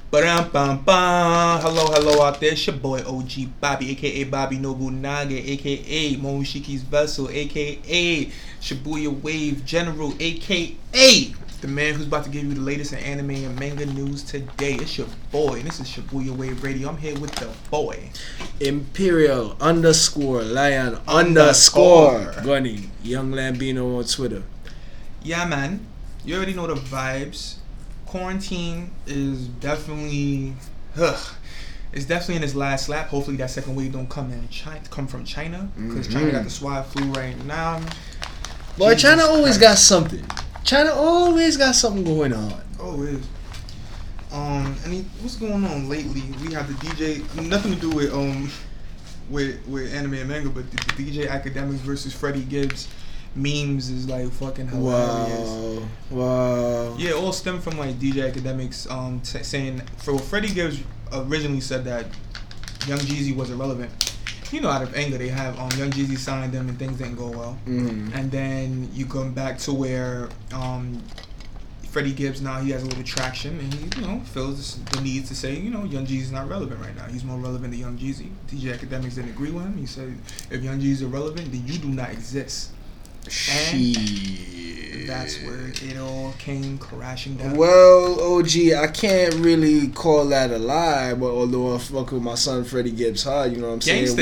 Ba-dum-bum-bum. Hello out there. It's your boy OG Bobby, aka Bobby Nobunaga, aka Momoshiki's Vessel, aka Shibuya Wave General, aka the man who's about to give you the latest in anime and manga news today. It's your boy, and this is Shibuya Wave Radio. I'm here with the boy. Imperial _Lion _ Gunny. Young Lambino on Twitter. Yeah, man. You already know the vibes. Quarantine is definitely, it's definitely in its last lap. Hopefully that second wave don't come from China, because China got the swine flu right now. Boy, China always got something. China always got something going on. Always. What's going on lately? We have the DJ. Nothing to do with anime and manga, but the DJ Academics versus Freddie Gibbs memes is like fucking hilarious. Wow. Yeah, it all stem from like DJ Academics saying Freddie Gibbs originally said that Young Jeezy was irrelevant. You know, out of anger, they have Young Jeezy signed them and things didn't go well. Mm-hmm. And then you come back to where Freddie Gibbs now he has a little traction and he feels the need to say Young Jeezy's not relevant right now. He's more relevant than Young Jeezy. DJ Academics didn't agree with him. He said if Young Jeezy's irrelevant, then you do not exist. And that's where it all came crashing down. Well, OG, I can't really call that a lie, but although I fuck with my son Freddie Gibbs hard, you know what I'm saying?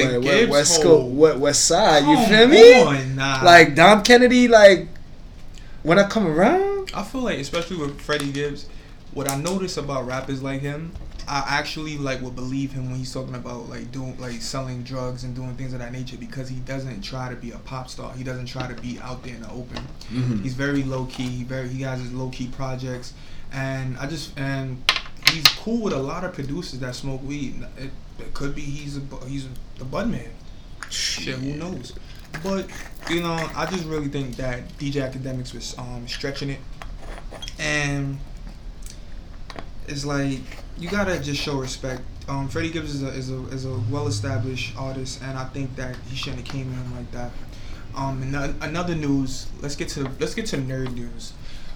West Side, you feel me? Nah. Like Dom Kennedy, like when I come around, I feel like especially with Freddie Gibbs, what I notice about rappers like him, I actually would believe him when he's talking about doing selling drugs and doing things of that nature, because he doesn't try to be a pop star. He doesn't try to be out there in the open. Mm-hmm. He's very low key. He has his low key projects, and he's cool with a lot of producers that smoke weed. It could be he's the bud man. Shit, who knows? But I just really think that DJ Academics was stretching it, and it's like, you gotta just show respect. Freddie Gibbs is a well-established artist, and I think that he shouldn't have came in like that. Another news. Let's get to nerd news.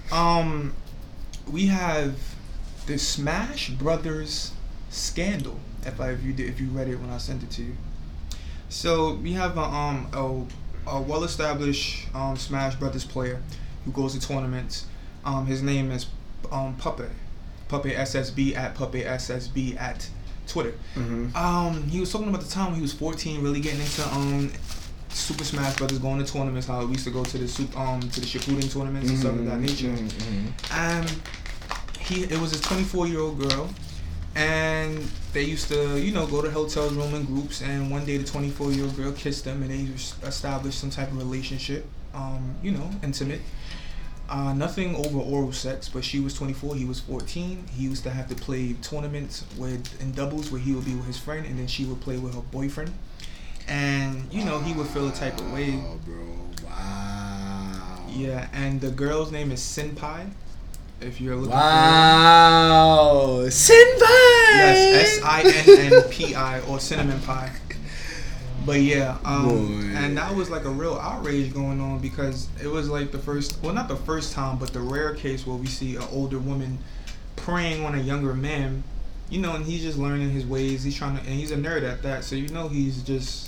We have the Smash Brothers scandal. If you read it when I sent it to you. So we have a well-established Smash Brothers player who goes to tournaments. His name is Puppet SSB at Puppet at Twitter. Mm-hmm. He was talking about the time when he was 14, really getting into Super Smash Brothers, going to tournaments. How we used to go to the Shippuden tournaments and stuff of that nature. Mm-hmm. And it was his 24-year-old girl, and they used to go to hotel room in groups. And one day the 24-year-old girl kissed him, and they established some type of relationship. Intimate. Nothing over oral sex, but she was 24, he was 14. He used to have to play tournaments in doubles where he would be with his friend, and then she would play with her boyfriend. And he would feel a type of way. Wow, bro. Wow. Yeah, and the girl's name is Senpai. If you're looking for Senpai. Yes, SINNPI or Cinnamon Pie. But yeah, and that was like a real outrage going on, because it was like not the first time, but the rare case where we see an older woman preying on a younger man, and he's just learning his ways. He's and he's a nerd at that. So he just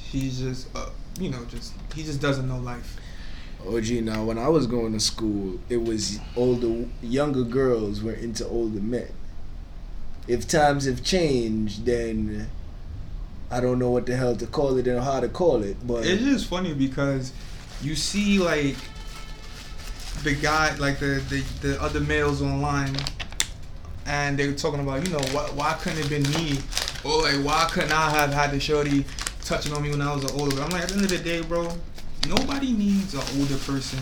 doesn't know life. OG, now when I was going to school, it was younger girls were into older men. If times have changed, then I don't know what the hell to call it and how to call it, but it's just funny because you see the guy, the other males online, and they were talking about why couldn't it have been me, or why couldn't I have had the shorty touching on me when I was older? But I'm like, at the end of the day, bro, nobody needs an older person,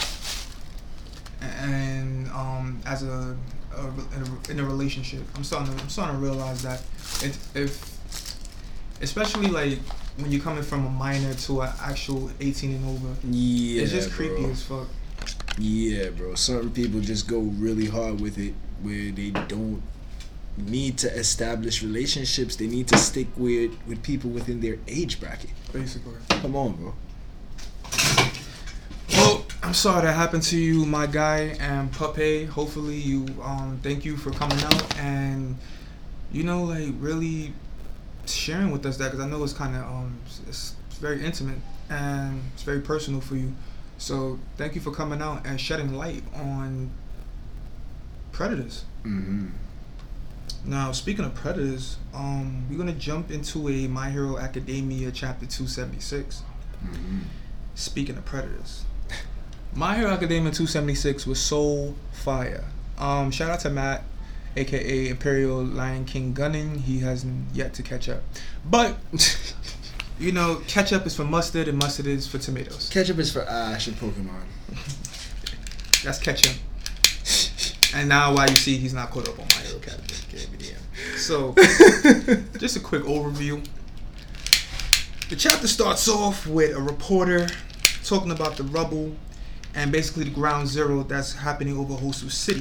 and as in a relationship. I'm starting to realize that especially when you're coming from a minor to an actual 18 and over. Yeah, it's just creepy as fuck. Yeah, bro. Certain people just go really hard with it, where they don't need to establish relationships. They need to stick with people within their age bracket. Basically. Come on, bro. Well, I'm sorry that happened to you, my guy, and Puppy. Hopefully you thank you for coming out and like really sharing with us that, because I know it's kind of it's very intimate and it's very personal for you. So thank you for coming out and shedding light on predators. Mm-hmm. Now, speaking of predators, we're gonna jump into a My Hero Academia chapter 276. Mm-hmm. Speaking of predators, My Hero Academia 276 was so fire. Shout out to Matt, aka Imperial Lion King Gunning. He hasn't yet to catch up, but ketchup is for mustard and mustard is for tomatoes. Ketchup is for Ash and Pokemon. That's ketchup. And now why you see he's not caught up on My Hero Academia. So, just a quick overview. The chapter starts off with a reporter talking about the rubble and basically the ground zero that's happening over Hosu City.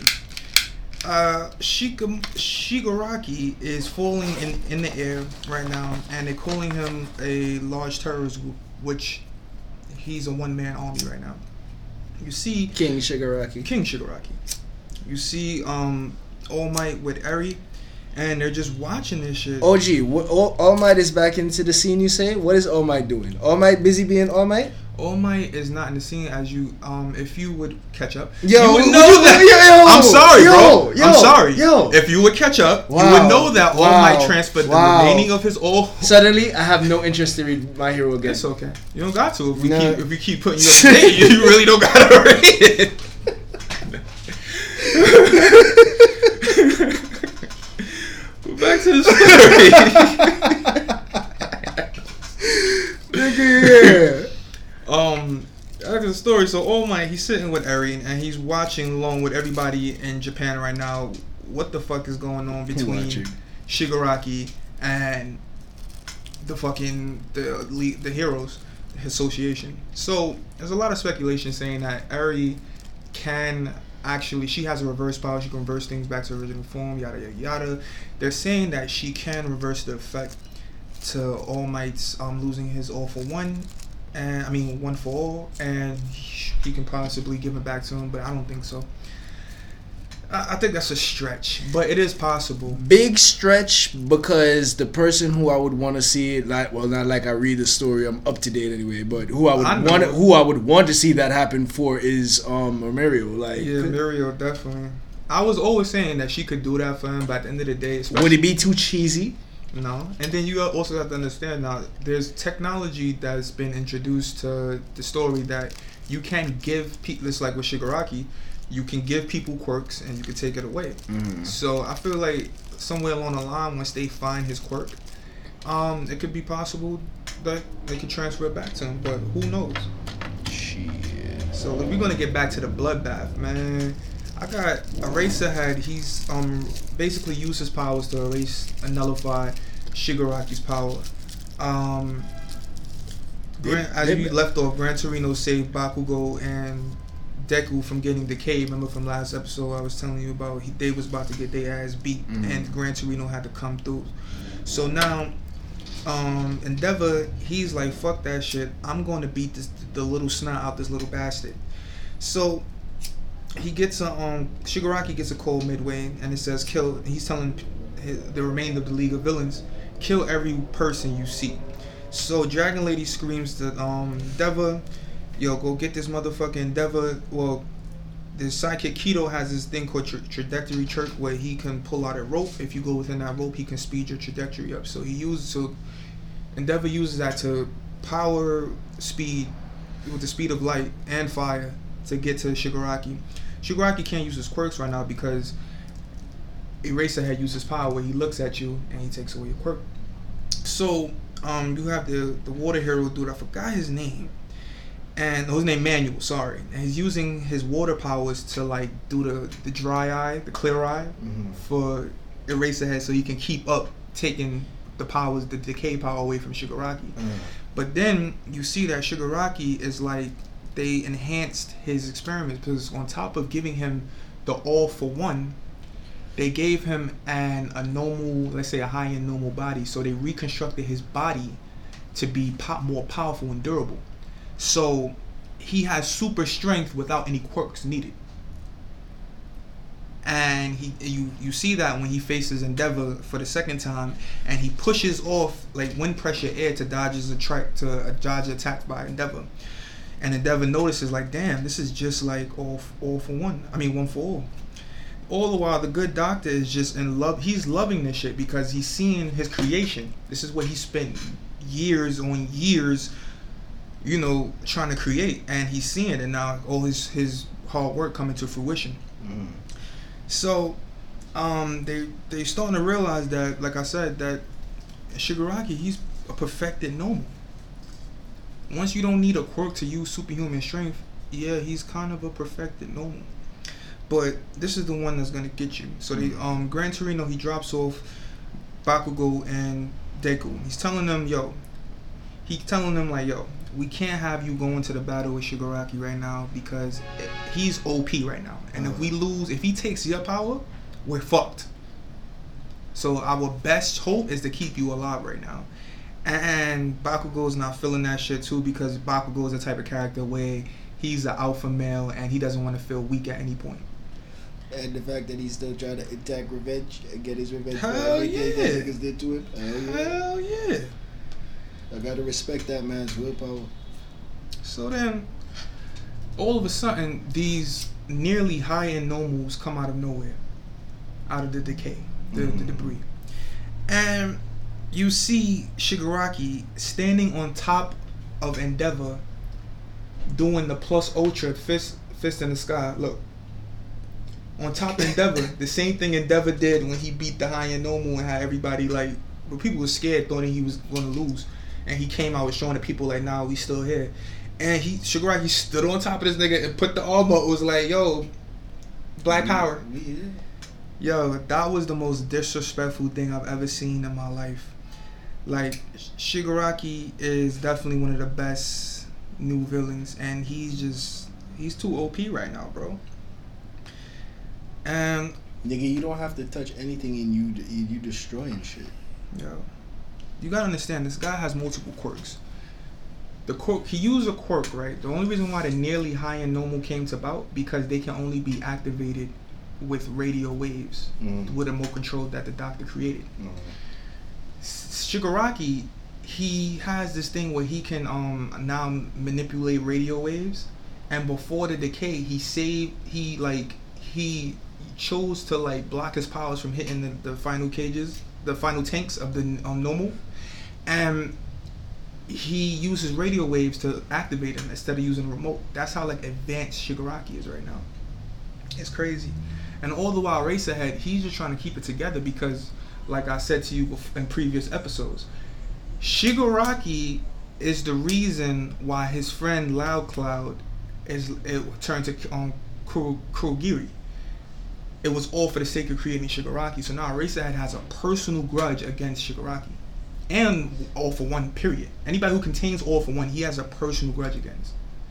Shigaraki is falling in the air right now, and they're calling him a large terrorist group, which he's a one-man army right now. You see King Shigaraki. You see All Might with Eri, and they're just watching this shit. OG, All Might is back into the scene, you say? What is All Might doing? All Might busy being All Might? All Might is not in the scene, as you if you would catch up, you would know that. I'm sorry, bro. I'm sorry. If you would catch up, you would know that All Might transferred the remaining of his all. Suddenly, I have no interest to read My Hero again. It's okay. You don't got to. If we keep putting you up to date, you really don't got to read it. Back to the story. Back to the story. So All Might, he's sitting with Eri and he's watching along with everybody in Japan right now. What the fuck is going on between Shigaraki and the heroes association? So there's a lot of speculation saying that Eri can actually, she has a reverse power. She can reverse things back to original form, yada yada yada. They're saying that she can reverse the effect to All Might's losing his all for one, and one for all, and he can possibly give it back to him, but I don't think so. I think that's a stretch, but it is possible. Big stretch, because the person who I would want to see it, not like I read the story, I'm up to date anyway, but who I would want to see that happen for is Mirio. Mirio, definitely. I was always saying that she could do that for him, but at the end of the day, would it be too cheesy? No. And then you also have to understand now, there's technology that's been introduced to the story that you can give people. It's like with Shigaraki, you can give people quirks and you can take it away. Mm-hmm. So I feel like somewhere along the line, once they find his quirk, it could be possible that they could transfer it back to him, but who knows? Shit. So we're gonna get back to the bloodbath, man. I got Eraserhead. He's basically used his powers to erase and nullify Shigaraki's power. As we left off, Gran Torino saved Bakugo and Deku from getting decayed. Remember from last episode I was telling you about they was about to get their ass beat, and Gran Torino had to come through. So now Endeavor, he's like, fuck that shit, I'm going to beat the little snot out this little bastard. So he gets Shigaraki gets a call midway, and it says kill. He's telling the remainder of the League of Villains, kill every person you see. So Dragon Lady screams to Endeavor, yo, go get this motherfucking Endeavor. Well, the sidekick Kido has this thing called trajectory chirp, where he can pull out a rope. If you go within that rope, he can speed your trajectory up. So Endeavor uses that to power speed with the speed of light and fire to get to Shigaraki. Shigaraki can't use his quirks right now because Eraserhead uses power where he looks at you and he takes away your quirk. So you have the water hero dude, I forgot his name. And his name Manuel, sorry. And he's using his water powers to like do the dry eye, the clear eye, for Eraserhead, so he can keep up taking the powers, the decay power away from Shigaraki. But then you see that Shigaraki is like, they enhanced his experiments, because on top of giving him the all for one, they gave him a normal, let's say a high-end normal body. So they reconstructed his body to be more powerful and durable. So he has super strength without any quirks needed. And you see that when he faces Endeavor for the second time, and he pushes off like wind pressure air to dodge attack by Endeavor. And Endeavor notices like, damn, this is just like all for one. I mean, one for all. All the while, the good doctor is just in love. He's loving this shit because he's seeing his creation. This is what he spent years on years, trying to create, and he's seeing it now. All his hard work coming to fruition. Mm. So, they starting to realize that, like I said, that Shigaraki, he's a perfected normal. Once you don't need a quirk to use superhuman strength, yeah, he's kind of a perfected normal. But this is the one that's gonna get you. So they Gran Torino, he drops off Bakugo and Deku. He's telling them, we can't have you going to the battle with Shigaraki right now because he's OP right now. And if he takes your power, we're fucked. So our best hope is to keep you alive right now. And Bakugo's not feeling that shit too, because Bakugo is the type of character where he's an alpha male and he doesn't want to feel weak at any point. And the fact that he's still trying to attack revenge and get his revenge for everything that niggas did to him. Hell yeah. I gotta respect that man's willpower. So then, all of a sudden, these nearly high-end normals come out of nowhere. Out of the decay. The debris. And you see Shigaraki standing on top of Endeavor doing the plus ultra fist in the sky. Look. On top of Endeavor, the same thing Endeavor did when he beat the high-end normal and had everybody but people were scared, thought he was going to lose. And he came out showing the people like, nah, we still here. And Shigaraki stood on top of this nigga and put the armor. It was like, yo, black power. Yo, that was the most disrespectful thing I've ever seen in my life. Like, Shigaraki is definitely one of the best new villains, and he's too OP right now, bro. And nigga, you don't have to touch anything and you destroying shit. Yo, you gotta understand, this guy has multiple quirks. The quirk, he used a quirk, right? The only reason why the nearly high and normal came about because they can only be activated with radio waves with a remote control that the doctor created. Shigaraki, he has this thing where he can now manipulate radio waves, and before the decay, he chose to block his powers from hitting the final cages, the final tanks of the normal, and he uses radio waves to activate them instead of using a remote. That's how advanced Shigaraki is right now. It's crazy. And all the while Eraserhead, he's just trying to keep it together because, like I said to you in previous episodes, Shigaraki is the reason why his friend Loud Cloud turned to Kurogiri. It was all for the sake of creating Shigaraki. So now Eraserhead has a personal grudge against Shigaraki. And All For One, period. Anybody who contains All For One, he has a personal grudge against.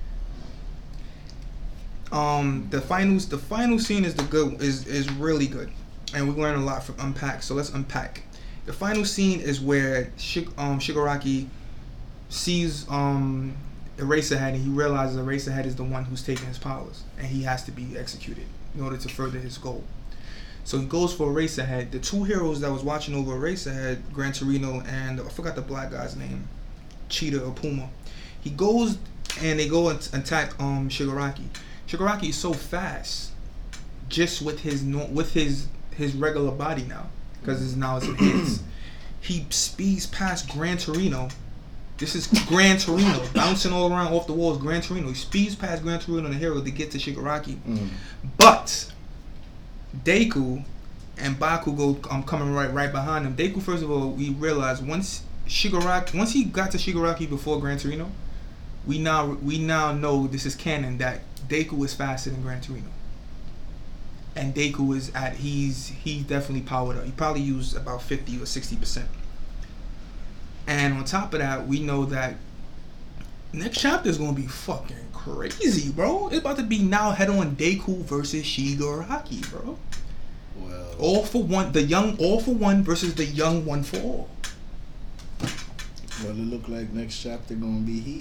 The final scene is really good. And we learn a lot from Unpack, so let's unpack. The final scene is where Shigaraki sees Eraserhead, and he realizes Eraserhead is the one who's taking his powers, and he has to be executed in order to further his goal. So he goes for Eraserhead. The two heroes that was watching over Eraserhead, Gran Torino and I forgot the black guy's name, Cheetah or Puma. He goes and they go and attack Shigaraki. Shigaraki is so fast, just with his regular body now, because it's enhanced. He speeds past Gran Torino. This is Gran Torino bouncing all around off the walls. Gran Torino. He speeds past Gran Torino and the hero to get to Shigaraki. But Deku and Bakugo coming right behind him. Deku, first of all, we realized once he got to Shigaraki before Gran Torino, we now know this is canon that Deku is faster than Gran Torino. And Deku he's definitely powered up. He probably used about 50 or 60%. And on top of that, we know that next chapter is gonna be fucking crazy, bro. It's about to be now head-on Deku versus Shigaraki, bro. Well, All For One, the young All For One versus the young One For All. Well, it look like next chapter gonna be heat.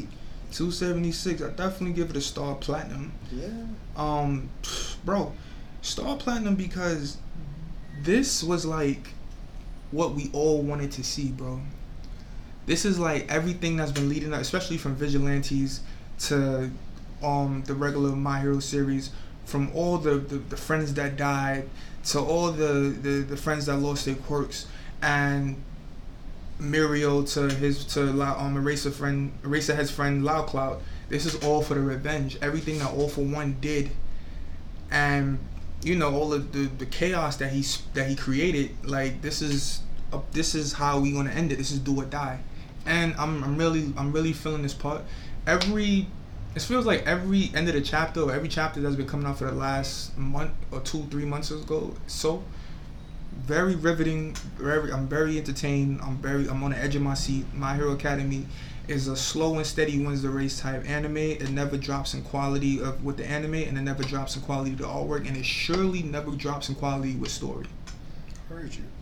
276. I definitely give it a star platinum. Yeah. Bro, star platinum because this was like what we all wanted to see, bro. This is like everything that's been leading up, especially from Vigilantes to the regular My Hero series, from all the friends that died to all the friends that lost their quirks, and Muriel to Eraserhead's friend Loud Cloud. This is all for the revenge. Everything that All For One did, and you know all of the chaos that he created. Like this is how we gonna end it. This is do or die, and I'm really feeling this part. It feels like every end of the chapter or every chapter that's been coming out for the last month or 2-3 months ago. So very riveting. I'm very entertained. I'm on the edge of my seat. My Hero Academy is a slow and steady wins the race type anime. It never drops in quality with the anime, and it never drops in quality of the artwork, and it surely never drops in quality with story. Heard you.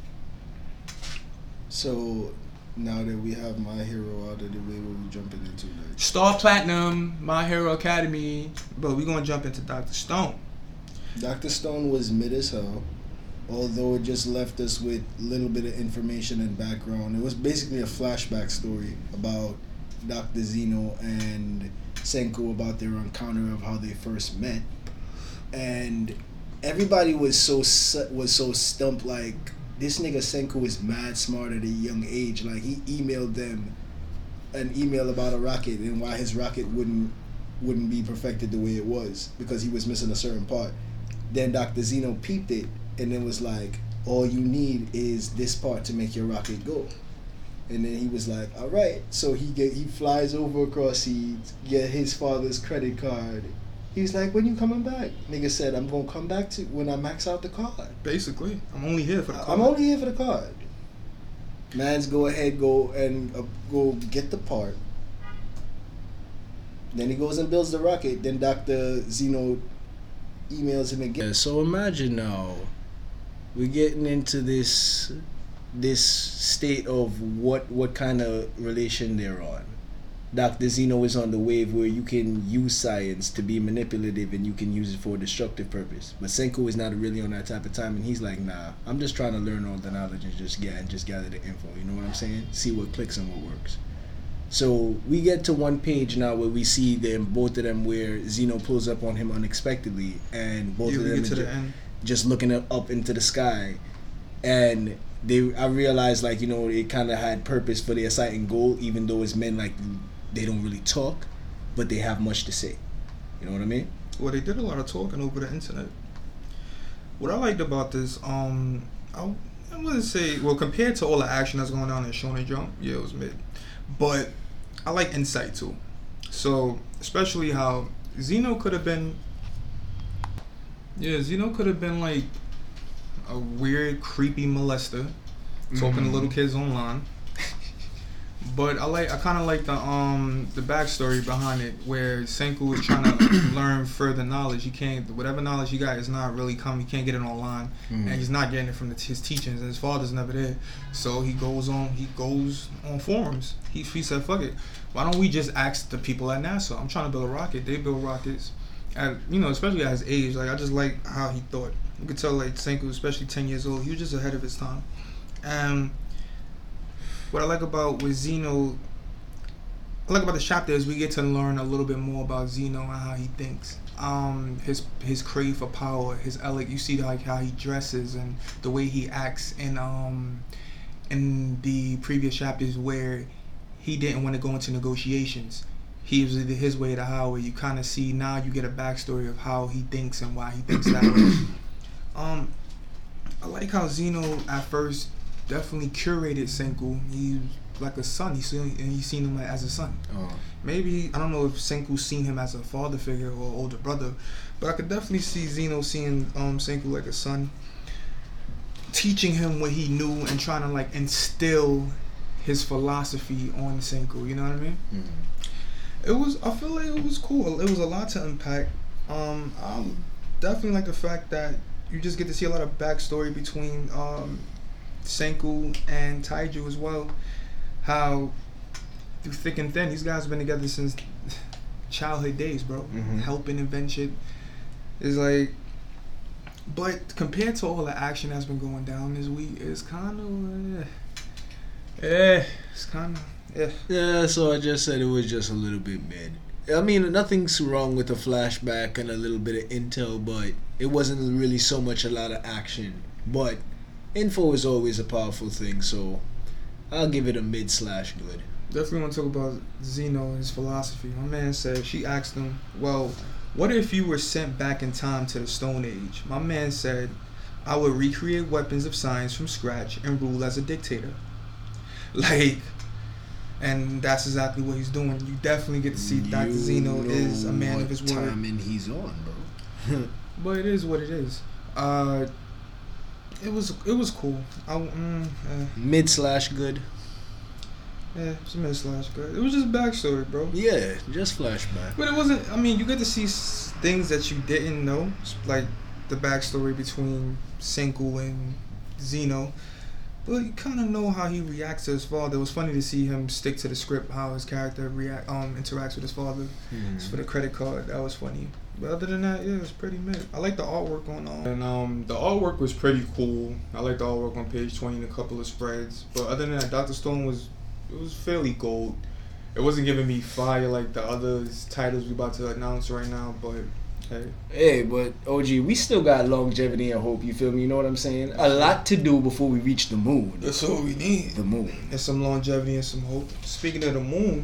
So now that we have My Hero out of the way, what we jumping into next? Star Platinum, My Hero Academy, but we're gonna jump into Dr. Stone. Dr. Stone was mid as hell. Although it just left us with a little bit of information and background. It was basically a flashback story about Dr. Zeno and Senku, about their encounter of how they first met. And everybody was so stumped, like, this nigga Senku is mad smart at a young age. Like, he emailed them an email about a rocket and why his rocket wouldn't be perfected the way it was because he was missing a certain part. Then Dr. Zeno peeped it and then was like, all you need is this part to make your rocket go. And then he was like, all right. So he flies over across seas, get his father's credit card. He was like, when you coming back? Nigga said, I'm going to come back to when I max out the card. Basically, I'm only here for the card. I'm only here for the card. Mans go get the part. Then he goes and builds the rocket. Then Dr. Zeno emails him again. So imagine now, we're getting into this state of what kind of relation they're on. Dr. Zeno is on the wave where you can use science to be manipulative and you can use it for a destructive purpose. But Senku is not really on that type of time, and he's like, nah, I'm just trying to learn all the knowledge and just gather the info. You know what I'm saying? See what clicks and what works. So we get to one page now where we see them, both of them, where Zeno pulls up on him unexpectedly, and both of them just looking up into the sky, and I realized, like, you know, it kind of had purpose for their sight and goal, even though it's men, like, they don't really talk, but they have much to say. You know what I mean? Well, they did a lot of talking over the internet. What I liked about this, I wouldn't say, well, compared to all the action that's going on in Shonen Jump, yeah, it was mid. But I like insight too. So, especially how Zeno could have been like a weird, creepy molester, talking to little kids online. But I kind of like the backstory behind it, where Senku is trying to learn further knowledge. He can't, whatever knowledge he got is not really coming. He can't get it online, and he's not getting it from his teachings. And his father's never there, so he goes on forums. He said, "Fuck it, why don't we just ask the people at NASA? I'm trying to build a rocket. They build rockets, and especially at his age. Like, I just like how he thought. You could tell, like, Senku, especially 10 years old, he was just ahead of his time, and." What I like about the chapter is we get to learn a little bit more about Zeno and how he thinks. His crave for power, you see like how he dresses and the way he acts in the previous chapters where he didn't want to go into negotiations. He was either his way or the highway. You kind of see now, you get a backstory of how he thinks and why he thinks that way. I like how Zeno at first definitely curated Senku. He's like a son. He's seen him as a son. Maybe, I don't know if Senku's seen him as a father figure or older brother, but I could definitely see Zeno seeing Senku like a son, teaching him what he knew and trying to like instill his philosophy on Senku. You know what I mean? I feel like it was cool. It was a lot to unpack. I definitely like the fact that you just get to see a lot of backstory between Senku and Taiju as well. How through thick and thin. These guys been together since childhood days, bro. Mhm. Helping invent shit. It's like, but compared to all the action that's been going down this week, it's kind of, it's kind of, Yeah, so I just said it was just a little bit mid. I mean, nothing's wrong with a flashback and a little bit of intel, but it wasn't really so much a lot of action. But info is always a powerful thing, so I'll give it a mid/good. Definitely want to talk about Zeno and his philosophy. My man said, she asked him, well, what if you were sent back in time to the Stone Age? My man said, I would recreate weapons of science from scratch and rule as a dictator. Like, and that's exactly what he's doing. You definitely get to see Dr. Zeno is a man of his word. What timing he's on, bro. But it is what it is. It was cool. Mid/good. Yeah, it's a mid/good. It was just backstory, bro. Yeah, just flashback. But it wasn't. I mean, you get to see things that you didn't know, like the backstory between Senku and Zeno. But you kind of know how he reacts to his father. It was funny to see him stick to the script, how his character interacts with his father. For the credit card, that was funny. But other than that, yeah, it's pretty mid. I like the artwork going on. And the artwork was pretty cool. I like the artwork on page 20 and a couple of spreads. But other than that, Dr. Stone was fairly gold. It wasn't giving me fire like the other titles we about to announce right now, but hey. Hey, but OG, we still got longevity and hope, you feel me? You know what I'm saying? A lot to do before we reach the moon. That's all we need. The moon. And some longevity and some hope. Speaking of the moon,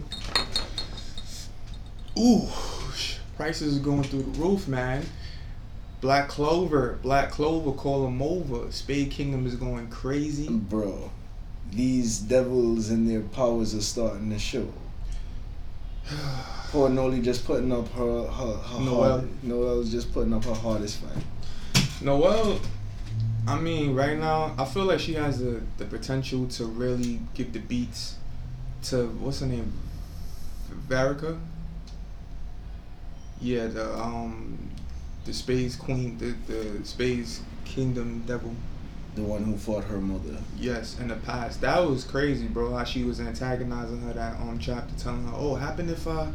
ooh, prices are going through the roof, man. Black Clover, call them over. Spade Kingdom is going crazy. Bro, these devils and their powers are starting to show. Poor Noli just putting up her Noelle. Noelle's just putting up her hardest fight. Noelle, I mean, right now, I feel like she has the potential to really give the beats to, what's her name? Varica? Yeah, the Space Queen, the Space Kingdom Devil. The one who fought her mother. Yes, in the past. That was crazy, bro. How she was antagonizing her that chapter, telling her, "Oh, happen if I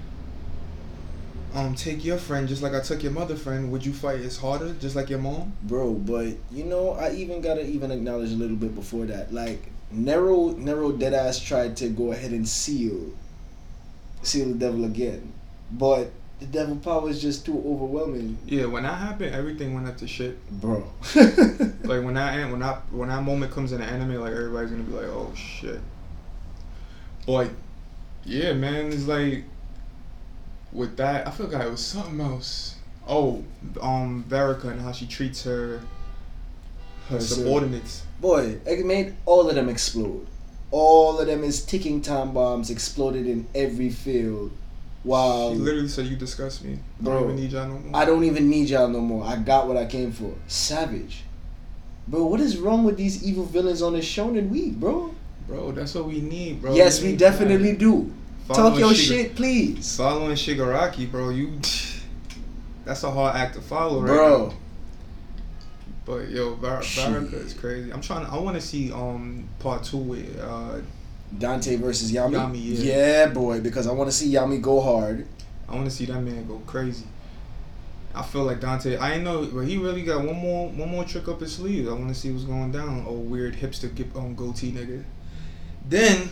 take your friend just like I took your mother friend, would you fight as harder, just like your mom?" Bro, but you know, I gotta acknowledge a little bit before that. Like Nero deadass tried to go ahead and seal the devil again. But the devil power is just too overwhelming. Yeah, when that happened, everything went up to shit, bro. Like when that moment comes in the anime, like everybody's gonna be like, "Oh shit." But yeah, man, it's like with that, I forgot it was something else. Oh, Varica and how she treats her subordinates. Boy, it made all of them explode. All of them is ticking time bombs exploded in every field. Wow. She literally said, "You disgust me. Bro, I don't even need y'all no more." I don't even need y'all no more. I got what I came for. Savage. Bro, what is wrong with these evil villains on the Shonen Week, bro? Bro, that's what we need, bro. Yes, we definitely do. Talk your shit, please. Following Shigaraki, bro, that's a hard act to follow, right? Bro. Now. But yo, Varica is crazy. I want to see part 2 with Dante versus Yami. Yami, yeah, boy, because I want to see Yami go hard. I want to see that man go crazy. I feel like Dante. I know, but he really got one more trick up his sleeve. I want to see what's going down. Oh, weird hipster goatee nigga. Then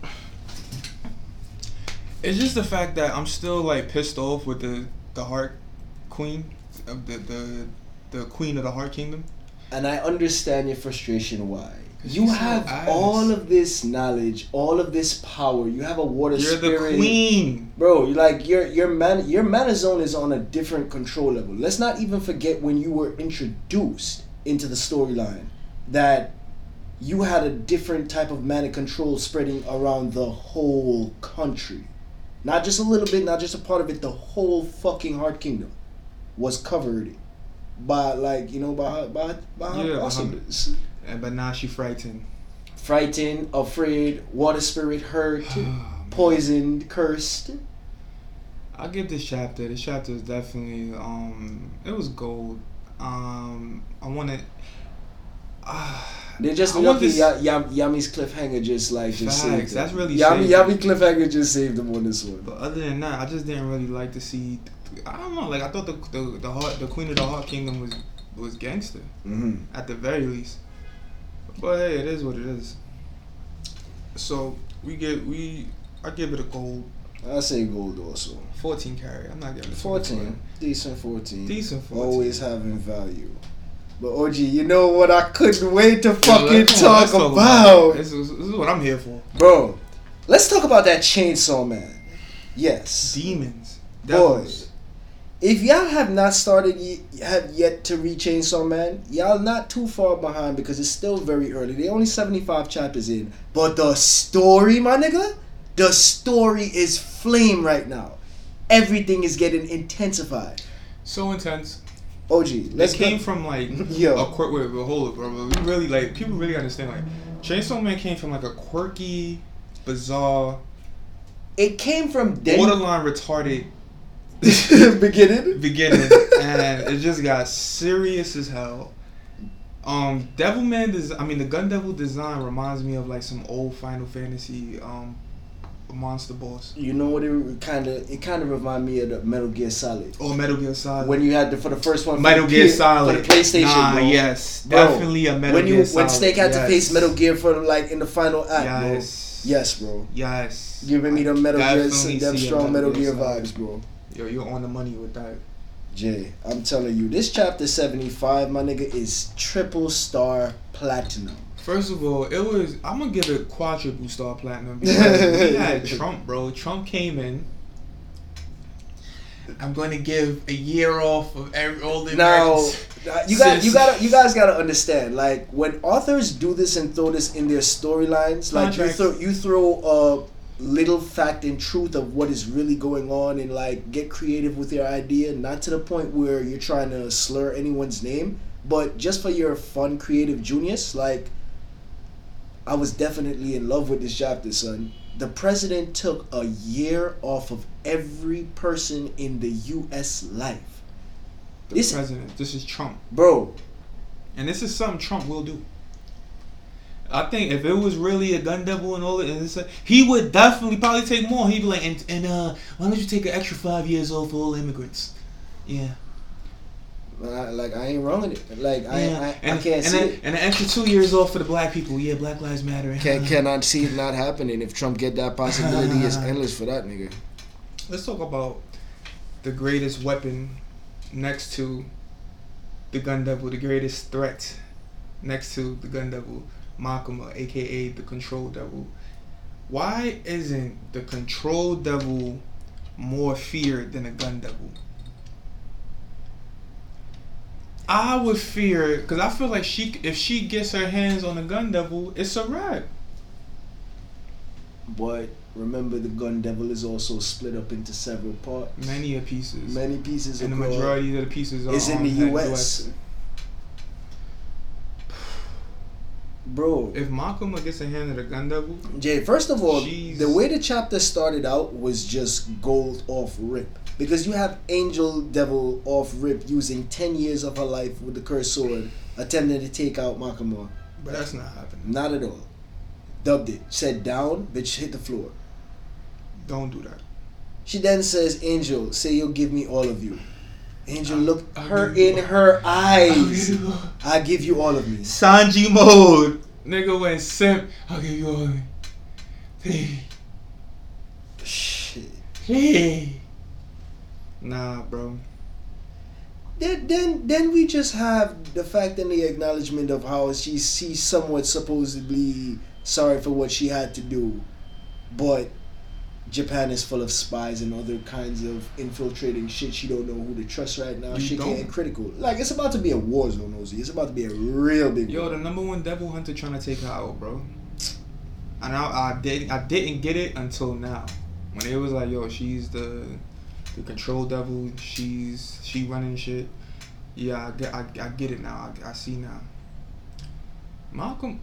it's just the fact that I'm still like pissed off with the Heart Queen of the Queen of the Heart Kingdom. And I understand your frustration. Why? You have all of this knowledge, all of this power. You have a water spirit. You're the queen, bro. Like your mana zone is on a different control level. Let's not even forget when you were introduced into the storyline that you had a different type of mana control spreading around the whole country, not just a little bit, not just a part of it. The whole fucking Heart Kingdom was covered by by her awesomeness. But now she frightened, afraid, water spirit, hurt, poisoned, cursed. I'll give this chapter. This chapter is definitely it was gold. I want to. They're just I want lucky this- Yami's cliffhanger just Facts, saved them. that's really Yami saved them. cliffhanger just saved them on this one. But other than that, I just didn't really like to see. I don't know. Like I thought the Queen of the Heart Kingdom was gangster at the very least. But hey, it is what it is. So I give it a gold. I say gold also. 14 carry. I'm not giving it 14. Decent 14. Decent 14. Always having value. But OG, you know what I couldn't wait to fucking Let's talk about? This is what I'm here for. Bro, let's talk about that Chainsaw Man. Yes. Demons. Boys, if y'all have not have yet to read Chainsaw Man, y'all not too far behind because it's still very early. They only 75 chapters in. But the story, my nigga, the story is flame right now. Everything is getting intensified. So intense. OG, let's It came from like Yo. a quirk. Wait, hold up, bro. We really like people really understand like Chainsaw Man came from like a quirky, bizarre, It came from borderline retarded beginning. and it just got serious as hell. Devilman the Gun Devil design reminds me of like some old Final Fantasy monster boss. You know what it kind of remind me of the Metal Gear Solid. Or Metal Gear Solid. When you had for the first one, Metal Gear Solid for the PlayStation. Nah, bro. yes, Bro, definitely a Metal Gear Solid. When Snake had to yes. face Metal Gear for like in the final act, Yes. bro. Yes, bro. Yes. Giving me the Metal Gear, Definitely them see a strong Metal Gear Solid. vibes, bro. Yo, you're on the money with that. Jay, I'm telling you, this chapter 75, my nigga, is triple star platinum. First of all, I'm gonna give it quadruple star platinum because we had Trump, bro. Trump came in. I'm gonna give a year off of all the Now, Americans. you guys gotta understand. Like when authors do this and throw this in their storylines, like you throw a little fact and truth of what is really going on, and like get creative with your idea. Not to the point where you're trying to slur anyone's name, but just for your fun, creative genius. Like I was definitely in love with this chapter, son. The president took a year off of every person in the U.S. life. This is Trump, bro. And this is something Trump will do. I think if it was really a gun devil and all that, he would definitely probably take more. He'd be like, why don't you take an extra 5 years off for all immigrants? Yeah. Like I ain't wrong with it. Like yeah. I can't see it. And an extra 2 years off for the black people. Yeah, Black Lives Matter. Cannot see it not happening. If Trump get that possibility, it's endless for that nigga. Let's talk about the greatest weapon next to the Gun Devil, the greatest threat next to the Gun Devil, Makima, aka the Control Devil. Why isn't the Control Devil more feared than the Gun Devil? I would fear, because I feel like if she gets her hands on the Gun Devil, it's a wrap. But remember, the Gun Devil is also split up into several parts. Many pieces. And the majority of the pieces is in the U.S. Bro, if Makima gets a hand of the Gun Devil, Jay, first of all, the way the chapter started out was just gold off rip. Because you have Angel Devil off rip using 10 years of her life with the cursed sword, attempting to take out Makima. But that's not happening. Not at all. Dubbed it. Said down, bitch hit the floor. Don't do that. She then says, Angel, say you'll give me all of you. Angel looked her in her eyes. I'll give you all of me. Sanji mode. Nigga went simp. I'll give you all of me. Hey. Shit. Hey. Nah, bro. Then we just have the fact and the acknowledgement of how she's somewhat supposedly sorry for what she had to do, but Japan is full of spies and other kinds of infiltrating shit. She don't know who to trust right now. Shit getting critical. Like it's about to be a war zone, Ozzy. It's about to be a real big war. The number one devil hunter trying to take her out, bro. And I didn't get it until now, when it was like, yo, she's the control devil. She running shit. Yeah, I get it now. I see now. Malcolm,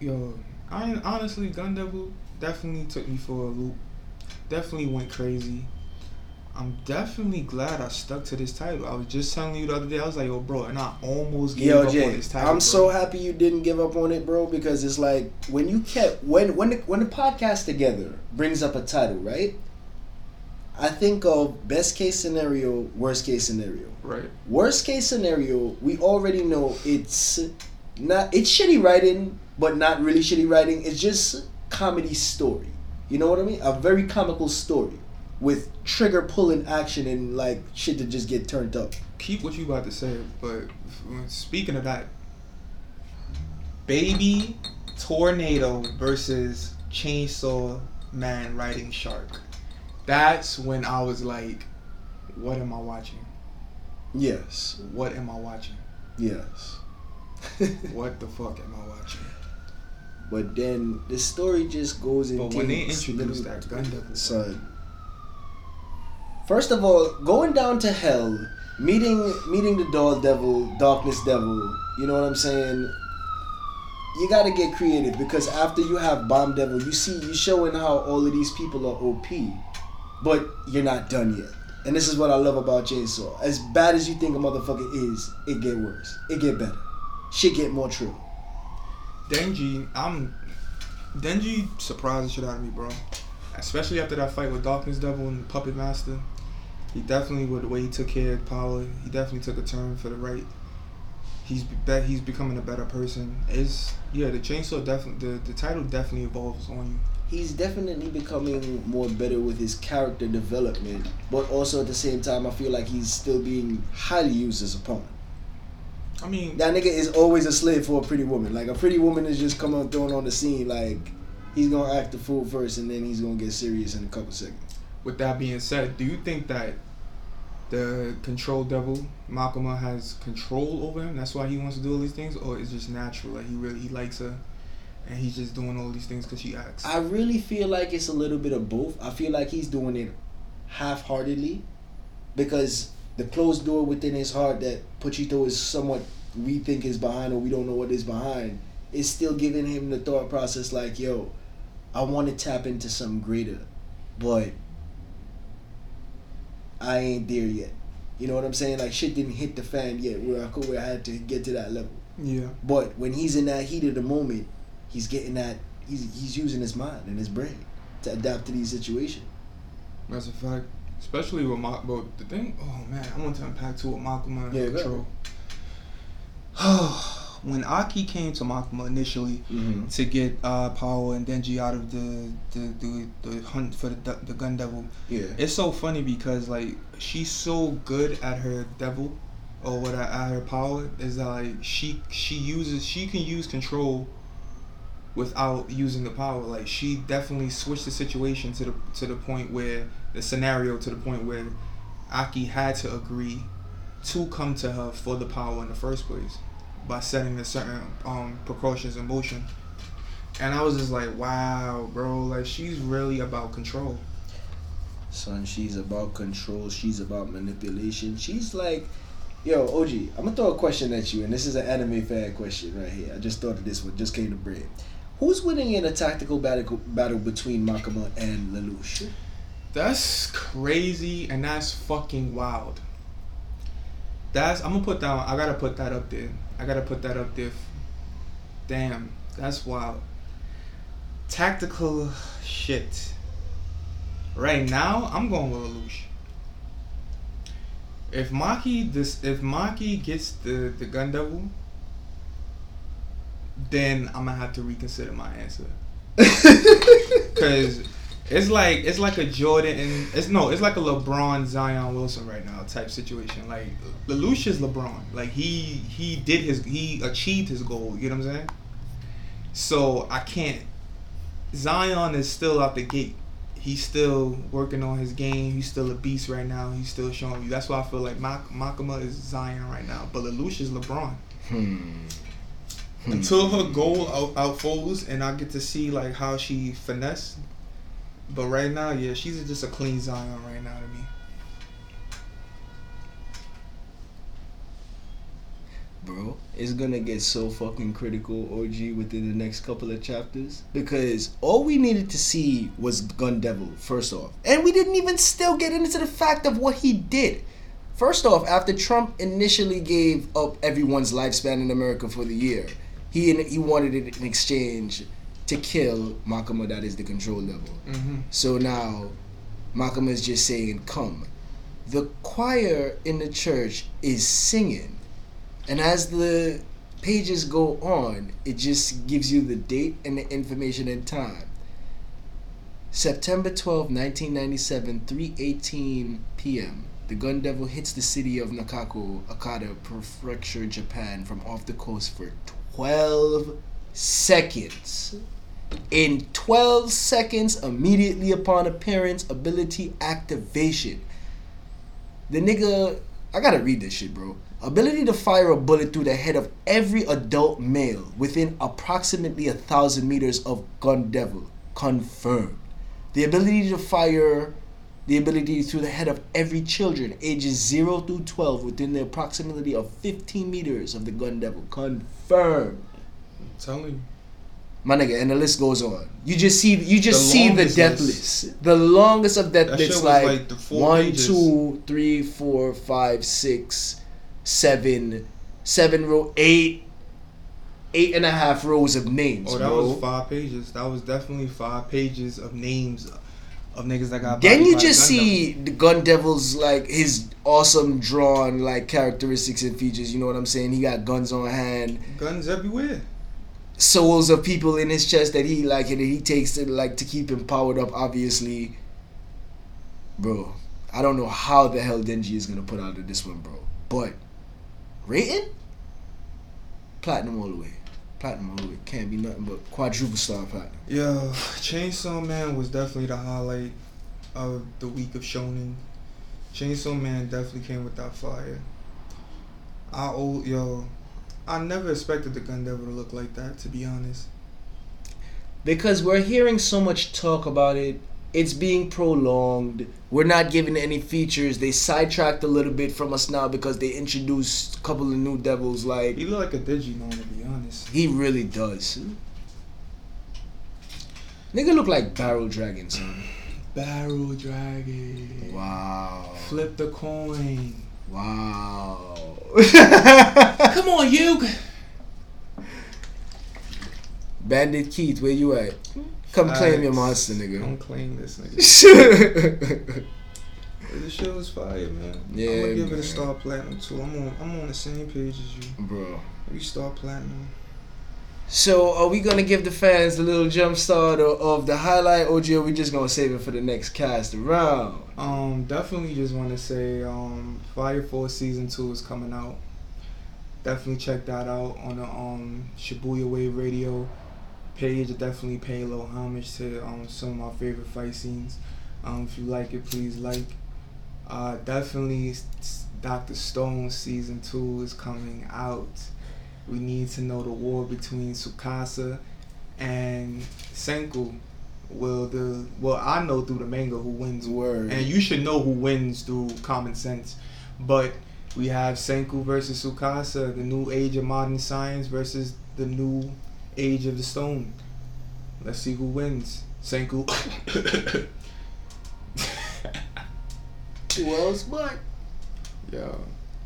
honestly, Gun Devil definitely took me for a loop. Definitely went crazy. I'm definitely glad I stuck to this title. I was just telling you the other day, I was like, yo, bro, and I almost gave up on this title. I'm so happy you didn't give up on it, bro, because it's like when you kept when the podcast together brings up a title, right? I think of best case scenario, worst case scenario. Right. Worst case scenario, we already know it's shitty writing, but not really shitty writing. It's just comedy story. You know what I mean? A very comical story with trigger pulling action and like shit to just get turned up. Keep what you about to say, but speaking of that, Baby Tornado versus Chainsaw Man riding shark. That's when I was like, what am I watching? Yes. What am I watching? Yes. What the fuck am I watching? But then the story just goes into. But when they introduced that gun devil, son. First of all, going down to hell, meeting the doll devil, darkness devil. You know what I'm saying? You gotta get creative because after you have bomb devil, you showing how all of these people are OP, but you're not done yet. And this is what I love about Chainsaw. As bad as you think a motherfucker is, it get worse. It get better. Shit get more true. Denji surprised the shit out of me, bro. Especially after that fight with Darkness Devil and Puppet Master. He definitely, with the way he took care of Power, he definitely took a turn for the right. He's becoming a better person. The Chainsaw definitely, the title definitely evolves on you. He's definitely becoming more better with his character development, but also at the same time, I feel like he's still being highly used as a pawn. I mean, that nigga is always a slave for a pretty woman. Like, a pretty woman is just coming thrown on the scene. Like, he's gonna act the fool first, and then he's gonna get serious in a couple seconds. With that being said, do you think that the control devil Makima has control over him? That's why he wants to do all these things, or it's just natural? Like he likes her, and he's just doing all these things because she asks. I really feel like it's a little bit of both. I feel like he's doing it half-heartedly because the closed door within his heart that Pochito is somewhat we think is behind or we don't know what is behind is still giving him the thought process like, yo, I want to tap into something greater, but I ain't there yet. You know what I'm saying? Like, shit didn't hit the fan yet where I had to get to that level. Yeah. But when he's in that heat of the moment, he's getting that. He's using his mind and his brain to adapt to these situations. That's a fact. Especially with the thing. Oh man, I want to unpack too with Makima and control. When Aki came to Makima initially to get Power and Denji out of the hunt for the gun devil, it's so funny because like she's so good at her devil or at her power is that like she can use control without using the power. Like she definitely switched the situation to the point where the scenario to the point where Aki had to agree to come to her for the power in the first place by setting a certain precautions in motion. And I was just like, wow, bro, like she's really about control. Son, she's about control. She's about manipulation. She's like, yo, OG, I'm gonna throw a question at you, and this is an anime fan question right here. I just thought of this one, just came to brain. Who's winning in a tactical battle between Makima and Lelouch? That's crazy, and that's fucking wild. I gotta put that up there. Damn, that's wild. Tactical shit. Right now, I'm going with Lelouch. If Maki gets the gun devil, then I'm gonna have to reconsider my answer. Cause it's like a Jordan and it's like a LeBron Zion Wilson right now type situation. Like Lelouch is LeBron. Like he achieved his goal, you know what I'm saying? So I can't. Zion is still out the gate. He's still working on his game. He's still a beast right now. He's still showing you. That's why I feel like Makima is Zion right now, but Lelouch is LeBron. Until her goal outfolds and I get to see like how she finesse. But right now, yeah, she's just a clean Zion right now to me. bro, it's gonna get so fucking critical, OG, within the next couple of chapters. Because all we needed to see was Gun Devil, first off. And we didn't even still get into the fact of what he did. First off, after Trump initially gave up everyone's lifespan in America for the year, he wanted it in exchange to kill Makama, that is the control level. Mm-hmm. So now, Makama is just saying, come. The choir in the church is singing. And as the pages go on, it just gives you the date and the information and time. September 12, 1997, 3:18 p.m. The Gun Devil hits the city of Nakako, Akata Prefecture, Japan, from off the coast for 12 seconds. In 12 seconds, immediately upon appearance, ability activation. The nigga, I gotta read this shit, bro. Ability to fire a bullet through the head of every adult male within approximately 1,000 meters of Gun Devil. Confirmed. The ability to fire the ability through the head of every children ages 0 through 12 within the approximately of 15 meters of the Gun Devil. Confirmed. I'm telling you. My nigga, and the list goes on. You just see the death list. The longest of death lists, like the 4 1, pages. 2, 3, 4, 5, 6, 7 row, 8.5 rows of names. Oh, that bro. was 5 pages. That was definitely 5 pages of names of niggas that got. Then you bodied by just Gun see the Gun Devil's, like, his awesome drawn, like, characteristics and features. You know what I'm saying? He got guns on hand, Guns everywhere. souls of people in his chest that he like and he takes to, like, to keep him powered up. Obviously, bro, I don't know how the hell Denji is gonna put out of this one, bro. But rating, platinum all the way. Platinum all the way. Can't be nothing but quadruple star platinum. Yo, Chainsaw Man was definitely the highlight of the week of Shonen. Chainsaw Man definitely came with that fire. I never expected the Gun Devil to look like that, to be honest. Because we're hearing so much talk about it. It's being prolonged. We're not giving any features. They sidetracked a little bit from us now because they introduced a couple of new devils. Like, He look like a Digimon, to be honest. he really does. Nigga look like Barrel Dragon, son. Barrel Dragon. Wow. Flip the coin. Wow. Come on, you. Bandit Keith, where you at? Come claim your monster, Don't nigga. claim this nigga. This shit was fire, man. Yeah, I'm gonna give it man. a star platinum too. I'm on the same page as you. Bro. We star platinum. So, are we gonna give the fans a little jump start of the highlight, or are we just gonna save it for the next cast around? Definitely just want to say, Fire Force season 2 is coming out. Definitely check that out on the Shibuya Wave Radio page. I definitely pay a little homage to some of my favorite fight scenes. If you like it, please like. Definitely Dr. Stone season 2 is coming out. We need to know the war between Tsukasa and Senku. Well, I know through the manga who wins. Word. And you should know who wins through common sense. But we have Senku versus Tsukasa, the new age of modern science versus the new age of the stone. Let's see who wins. Senku. Who else but? Yeah.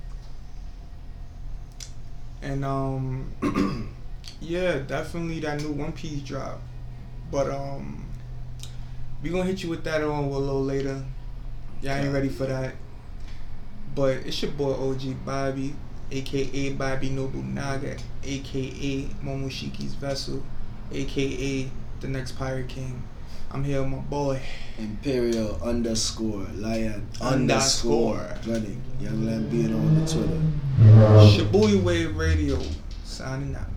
And yeah, definitely that new One Piece drop. But we gonna hit you with that on a little later. Y'all ain't ready for that. But it's your boy OG Bobby, aka Bobby Nobunaga, aka Momoshiki's Vessel, aka the next Pirate King. I'm here with my boy Imperial _Lion _ Running. Young Lamb being on the Twitter. Shibuya Wave Radio, signing out.